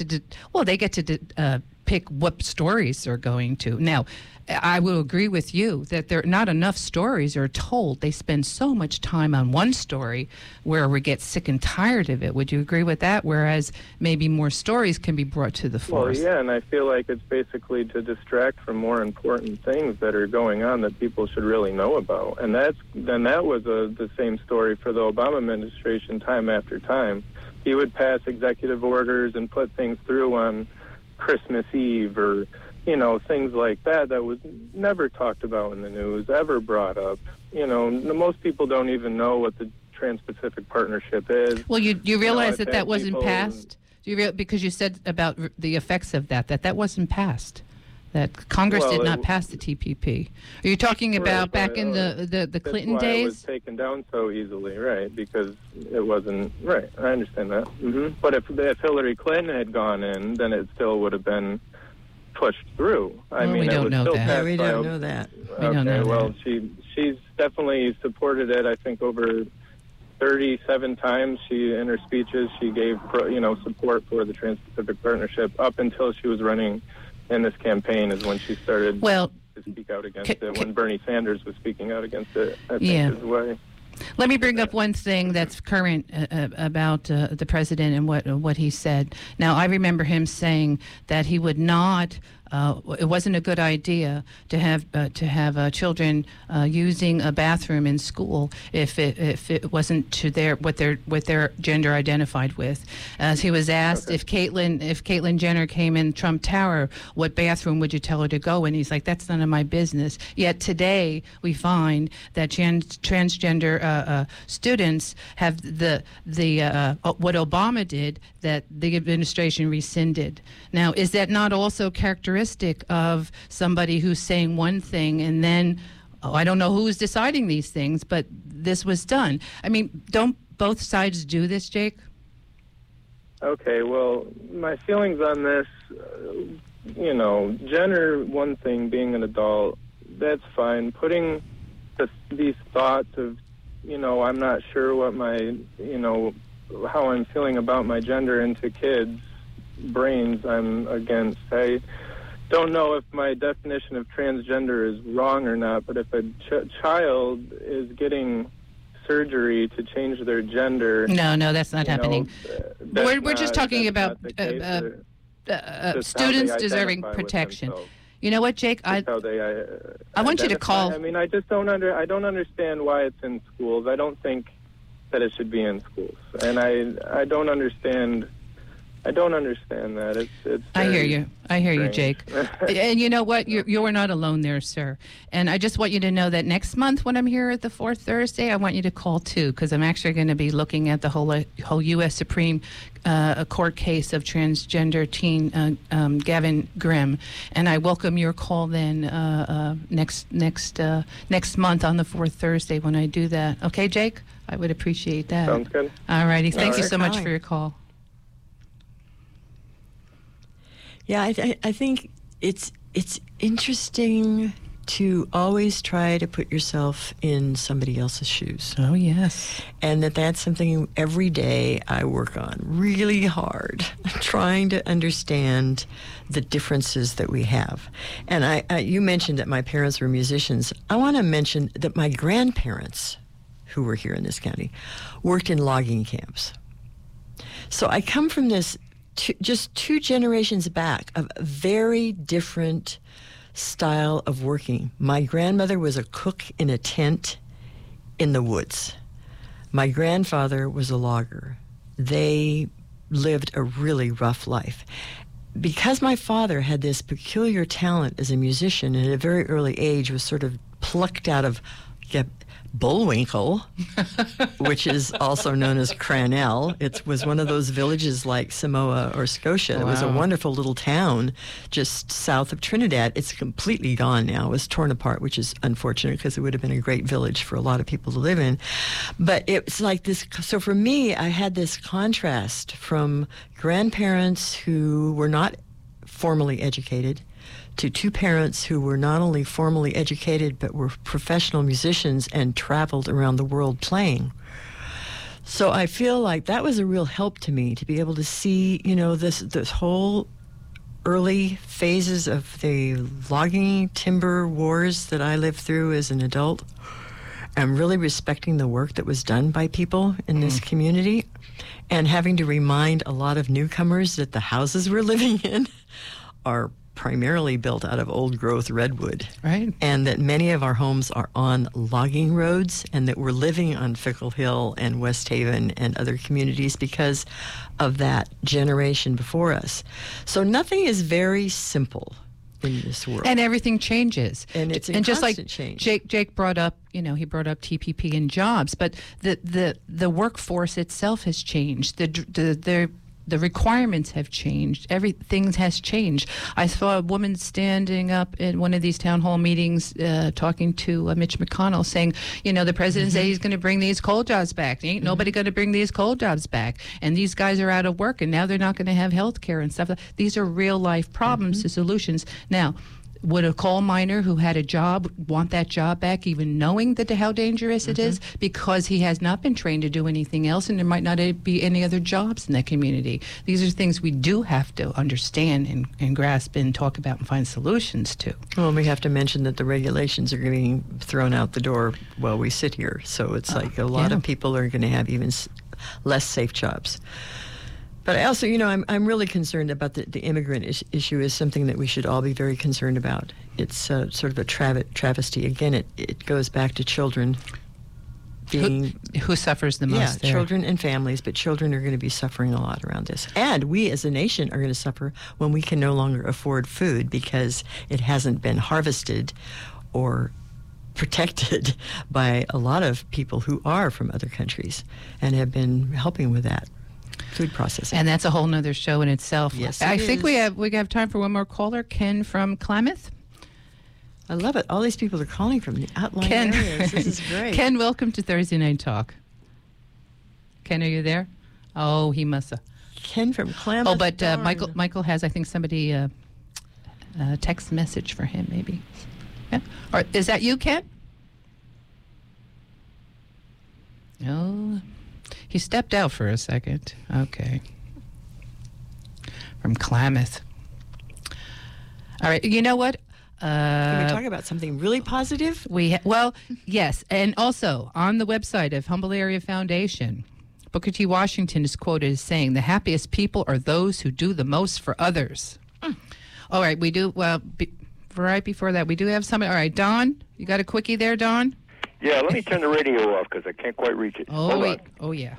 to pick what stories they're going to. Now, I will agree with you that there not enough stories are told. They spend so much time on one story where we get sick and tired of it. Would you agree with that? Whereas maybe more stories can be brought to the fore. Well, yeah, and I feel like it's basically to distract from more important things that are going on that people should really know about. And that was the same story for the Obama administration time after time. He would pass executive orders and put things through on Christmas Eve or things like that was never talked about in the news, ever brought up. Most people don't even know what the Trans-Pacific Partnership is. Well, you realize that wasn't passed? Because you said about the effects of that wasn't passed. That Congress did not pass the TPP. Are you talking about back in the Clinton days? days? It was taken down so easily, right? Because it wasn't right. I understand that. But if Hillary Clinton had gone in, then it still would have been pushed through. We don't know that. Yeah, we don't know that. Well, she's definitely supported it. I think over 37 times in her speeches she gave support for the Trans-Pacific Partnership up until she was running in this campaign is when she started to speak out against it. When Bernie Sanders was speaking out against it, I think is why. Let me bring up one thing that's current about the president and what he said. Now, I remember him saying that he would not. It wasn't a good idea to have children using a bathroom in school if it wasn't to what their gender identified with. As he was asked if Caitlyn Jenner came in Trump Tower, what bathroom would you tell her to go in? He's like, that's none of my business. Yet today we find that transgender students have the what Obama did that the administration rescinded. Now, is that not also characteristic of somebody who's saying one thing and then, I don't know who's deciding these things, but this was done? I mean, don't both sides do this, Jake? Okay, well, my feelings on this, Jenner, one thing, being an adult, that's fine. Putting these thoughts of, I'm not sure what my, how I'm feeling about my gender into kids' brains, I'm against. I don't know if my definition of transgender is wrong or not, but if a child is getting surgery to change their gender... No, that's not happening. We're just talking about students deserving protection. You know what, Jake? I want you to call... I mean, I don't understand why it's in schools. I don't think that it should be in schools. And I don't understand... that. It's I hear you, Jake. And you know what? You're not alone there, sir. And I just want you to know that next month when I'm here at the fourth Thursday, I want you to call too, because I'm actually going to be looking at the whole U.S. Supreme Court case of transgender teen Gavin Grimm, and I welcome your call then next month on the fourth Thursday when I do that. Okay, Jake? I would appreciate that. Sounds good. All righty. Thank you so much for your call. Yeah, I think it's interesting to always try to put yourself in somebody else's shoes. Oh, yes. And that's something every day I work on really hard, trying to understand the differences that we have. And you mentioned that my parents were musicians. I want to mention that my grandparents, who were here in this county, worked in logging camps. So I come from this just 2 generations back of a very different style of working. My grandmother was a cook in a tent in the woods. My grandfather was a logger. They lived a really rough life. Because my father had this peculiar talent as a musician and at a very early age was sort of plucked out of Bullwinkle, which is also known as Cranell. It was one of those villages like Samoa or Scotia. It was a wonderful little town just south of Trinidad. It's completely gone now. It was torn apart, which is unfortunate because it would have been a great village for a lot of people to live in. But it's like this. So for me, I had this contrast from grandparents who were not formally educated to 2 parents who were not only formally educated but were professional musicians and traveled around the world playing. So I feel like that was a real help to me to be able to see, this whole early phases of the logging timber wars that I lived through as an adult, and really respecting the work that was done by people in this community, and having to remind a lot of newcomers that the houses we're living in are primarily built out of old-growth redwood. Right. And that many of our homes are on logging roads, and that we're living on Fickle Hill and West Haven and other communities because of that generation before us. So nothing is very simple in this world. And everything changes. And it's in just like change. Jake brought up, he brought up TPP and jobs, but the workforce itself has changed. The requirements have changed. Everything has changed. I saw a woman standing up in one of these town hall meetings talking to Mitch McConnell saying, the president said he's going to bring these coal jobs back. Ain't nobody going to bring these coal jobs back. And these guys are out of work, and now they're not going to have health care and stuff. These are real-life problems to solutions. Now, would a coal miner who had a job want that job back, even knowing how dangerous it is, because he has not been trained to do anything else, and there might not be any other jobs in that community? These are things we do have to understand and grasp and talk about and find solutions to. Well, we have to mention that the regulations are being thrown out the door while we sit here. So it's like a lot of people are going to have even less safe jobs. But I also, I'm really concerned about the immigrant issue is something that we should all be very concerned about. It's sort of a travesty. Again, it goes back to children being... Who suffers the most there? Children and families, but children are going to be suffering a lot around this. And we as a nation are going to suffer when we can no longer afford food because it hasn't been harvested or protected by a lot of people who are from other countries and have been helping with that. Food processing. And that's a whole nother show in itself. Yes, I think we have time for one more caller. Ken from Klamath. I love it. All these people are calling from the outlying areas. This is great. Ken, welcome to Thursday Night Talk. Ken, are you there? Oh, he must have. Ken from Klamath. Oh, but Michael has, I think, somebody a text message for him, maybe. Yeah. Or is that you, Ken? No. He stepped out for a second. Okay. From Klamath. All right. You know what? Can we talk about something really positive? Yes. And also, on the website of Humboldt Area Foundation, Booker T. Washington is quoted as saying, "The happiest people are those who do the most for others." All right. We do, right before that, we do have somebody. All right. Don, you got a quickie there, Don? Yeah, let me turn the radio off because I can't quite reach it. Hold on. Oh, yeah.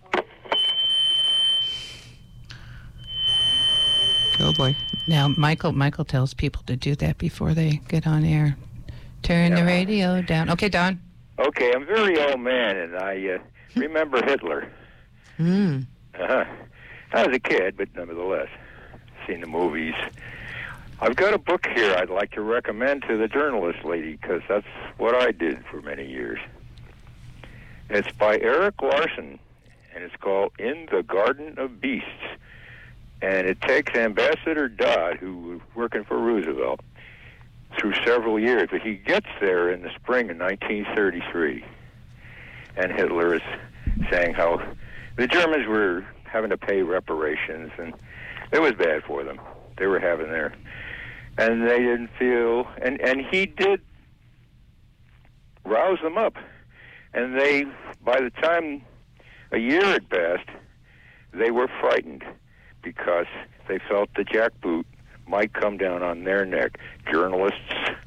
Oh, boy. Now, Michael tells people to do that before they get on air. Turn the radio down. Okay, Don. Okay, I'm a very old man, and I remember Hitler. I was a kid, but nevertheless, seen the movies. I've got a book here I'd like to recommend to the journalist lady because that's what I did for many years. It's by Eric Larson, and it's called In the Garden of Beasts. And it takes Ambassador Dodd, who was working for Roosevelt, through several years. But he gets there in the spring of 1933, and Hitler is saying how the Germans were having to pay reparations, and it was bad for them. They were having their, and they didn't feel, and he did rouse them up. And they, by the time a year had passed, they were frightened because they felt the jackboot might come down on their neck. Journalists,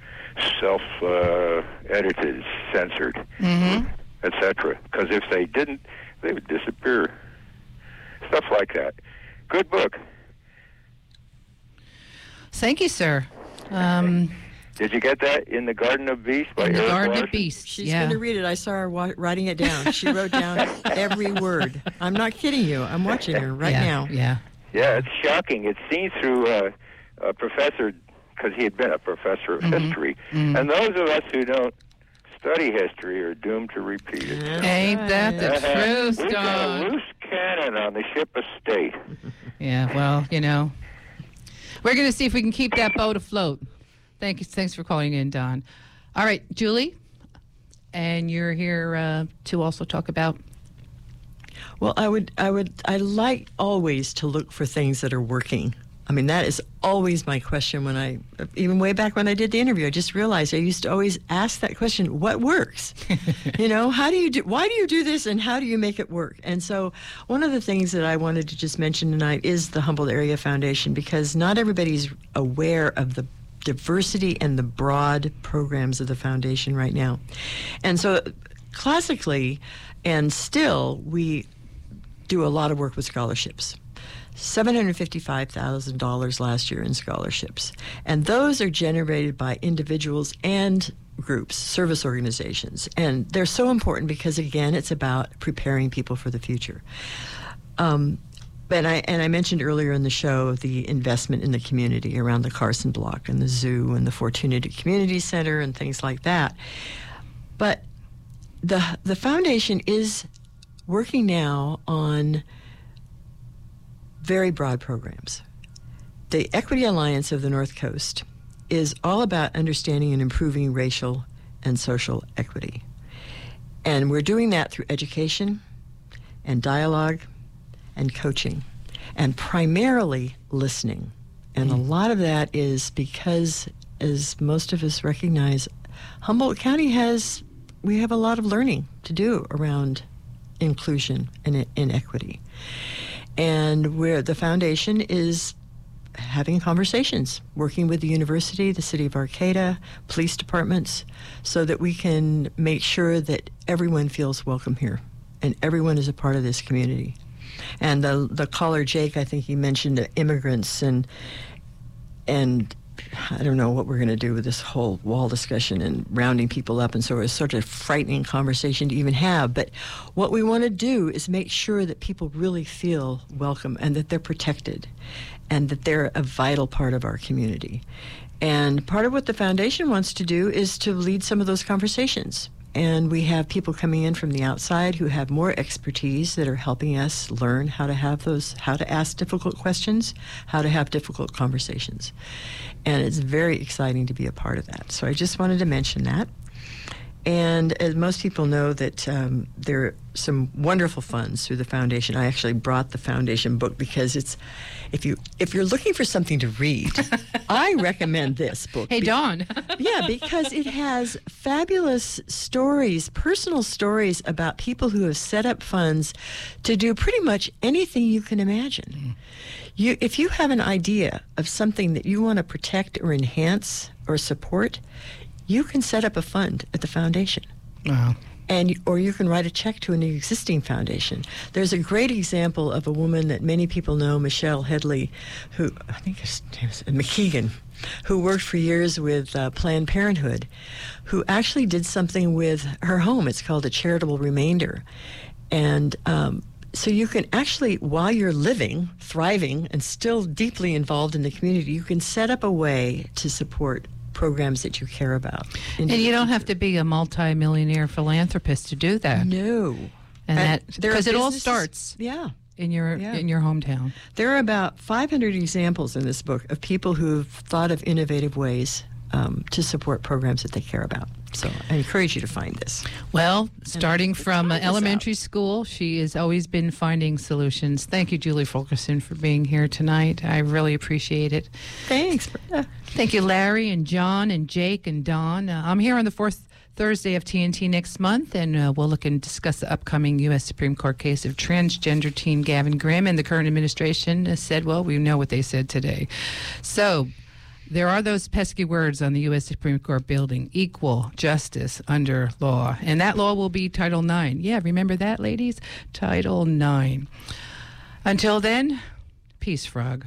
self-edited, censored, etc. Because if they didn't, they would disappear. Stuff like that. Good book. Thank you, sir. Did you get that? In the Garden of Beasts by In the Eric Garden Larson? of Beasts. She's Yeah. going to read it. I saw her writing it down. She wrote down every word. I'm not kidding you. I'm watching her right now. Yeah. Yeah, it's shocking. It's seen through a professor, because he had been a professor of history. And those of us who don't study history are doomed to repeat it. Ain't that the truth, We've got a Don? loose cannon on the ship of state. Yeah, well, we're going to see if we can keep that boat afloat. Thanks for calling in, Don. All right, Julie, and you're here to also talk about. Well, I like always to look for things that are working. I mean, that is always my question even way back when I did the interview, I just realized I used to always ask that question, what works? Why do you do this and how do you make it work? And so one of the things that I wanted to just mention tonight is the Humboldt Area Foundation, because not everybody's aware of the diversity and the broad programs of the foundation right now. And so classically, and still, we do a lot of work with scholarships. $755,000 last year in scholarships. And those are generated by individuals and groups, service organizations. And they're so important because, again, it's about preparing people for the future. I mentioned earlier in the show the investment in the community around the Carson Block and the zoo and the Fortunity Community Center and things like that. But the foundation is working now on very broad programs. The Equity Alliance of the North Coast is all about understanding and improving racial and social equity. And we're doing that through education and dialogue and coaching, and primarily listening. And a lot of that is because, as most of us recognize, Humboldt County we have a lot of learning to do around inclusion and inequity. And where the foundation is having conversations, working with the university, the city of Arcata, police departments, so that we can make sure that everyone feels welcome here and everyone is a part of this community. And the caller, Jake, I think he mentioned immigrants, and I don't know what we're going to do with this whole wall discussion and rounding people up, and so it's sort of a frightening conversation to even have. But what we want to do is make sure that people really feel welcome and that they're protected and that they're a vital part of our community. And part of what the foundation wants to do is to lead some of those conversations. And we have people coming in from the outside who have more expertise that are helping us learn how to ask difficult questions, how to have difficult conversations. And it's very exciting to be a part of that. So I just wanted to mention that. And as most people know, that there are some wonderful funds through the foundation. I actually brought the foundation book because it's, if you're looking for something to read, I recommend this book. Hey, Dawn. Yeah, because it has fabulous stories, personal stories about people who have set up funds to do pretty much anything you can imagine. If you have an idea of something that you want to protect or enhance or support, you can set up a fund at the foundation. Wow. Or you can write a check to an existing foundation. There's a great example of a woman that many people know, Michelle Headley, who, I think her name is McKeegan, who worked for years with Planned Parenthood, who actually did something with her home. It's called a charitable remainder. And so you can actually, while you're living, thriving, and still deeply involved in the community, you can set up a way to support programs that you care about. And you don't have to be a multi-millionaire philanthropist to do that. No. And that, there are because it all businesses- starts Yeah. in your hometown. There are about 500 examples in this book of people who've thought of innovative ways to support programs that they care about. So I encourage you to find this. Well, starting from try this elementary out. school, she has always been finding solutions. Thank you, Julie Fulkerson, for being here tonight. I really appreciate it. Thanks, Brenda. Thank you, Larry and John and Jake and Don. I'm here on the fourth Thursday of TNT next month, and we'll look and discuss the upcoming U.S. Supreme Court case of transgender teen Gavin Grimm. And the current administration said, well, we know what they said today. So there are those pesky words on the U.S. Supreme Court building: equal justice under law. And that law will be Title IX. Yeah, remember that, ladies? Title IX. Until then, peace, Frog.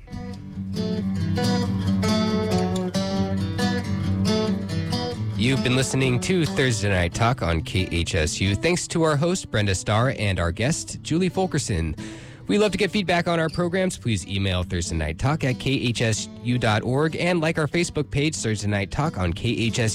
You've been listening to Thursday Night Talk on KHSU. Thanks to our host, Brenda Starr, and our guest, Julie Fulkerson. We love to get feedback on our programs. Please email Thursday Night Talk at khsu.org and like our Facebook page, Thursday Night Talk on KHSU.